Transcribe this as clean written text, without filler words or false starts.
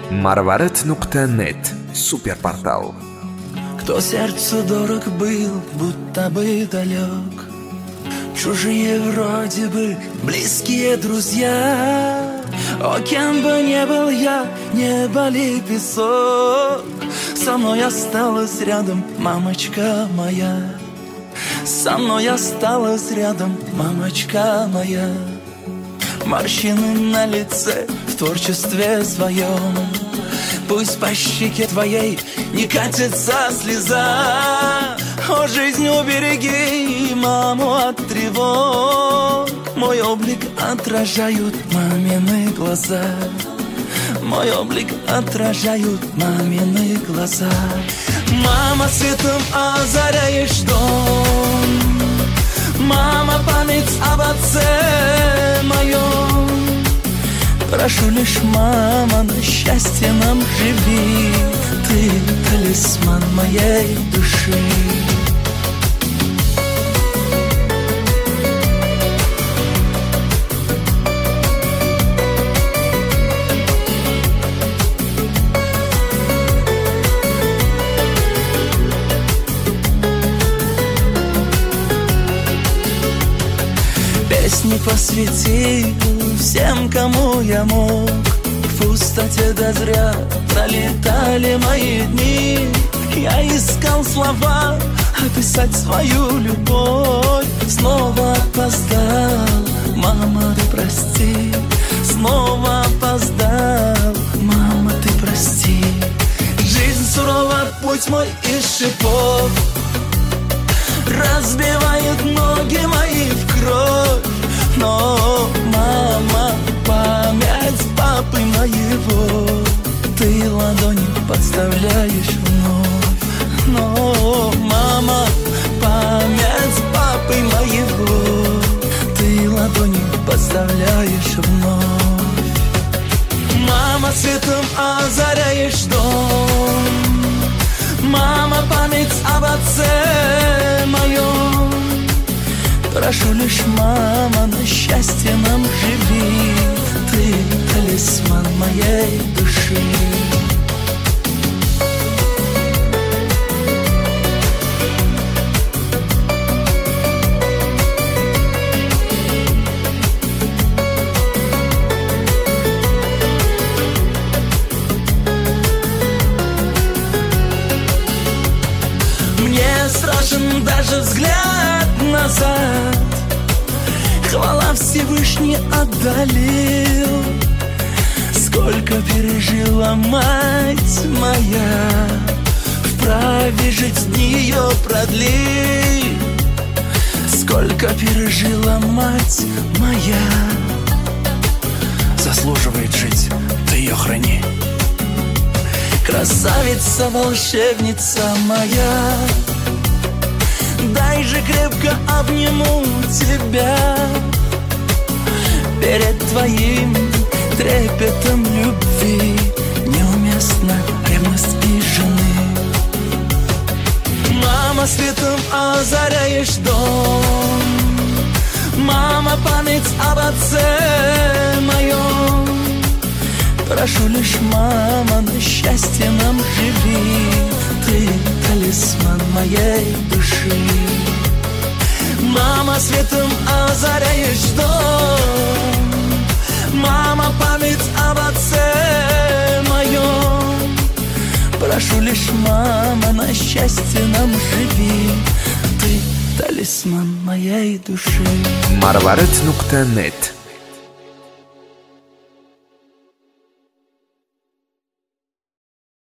Marvaret.net. Суперпортал. Кто сердцу дорог был, будто бы далек, чужие вроде бы, близкие друзья. О, кем бы не был я, небо ли песок, со мной осталась рядом мамочка моя. Со мной осталась рядом мамочка моя. Морщины на лице в творчестве своем, пусть по щеке твоей не катится слеза. О, жизнь, убереги маму от тревог. Мой облик отражают мамины глаза. Мой облик отражают мамины глаза. Мама, светом озаряешь дом. Мама, память об отце моем. Прошу лишь, мама, на счастье нам живи. Ты талисман моей души. Песни посвятил всем, кому я мог. В пустоте да зря пролетали мои дни. Я искал слова описать свою любовь. Снова опоздал, мама, ты прости. Снова опоздал, мама, ты прости. Жизнь сурова, путь мой из шипов, разбивает ноги мои в кровь. Но, мама, память папы моего ты ладони подставляешь вновь. Но, мама, память папы моего ты ладони подставляешь вновь. Мама, светом озаряешь дом. Мама, память об отце моем. Прошу лишь, мама, на счастье нам живи. Ты талисман моей души. Мне страшен даже взгляд назад. Хвала Всевышний отдалил. Сколько пережила мать моя, вправе жить дни ее продли. Сколько пережила мать моя, заслуживает жить, ты ее храни. Красавица, волшебница моя, дай же крепко обниму тебя. Перед твоим трепетом любви неуместна ревность и жены. Мама, светом озаряешь дом. Мама, память об отце моем. Прошу лишь, мама, на счастье нам живи. Ты талисман моей души. Мама, светом озаряешь дом. Мама, память об отце моем. Прошу лишь, мама, на счастье нам живи. Ты талисман моей души. Marvaret.net.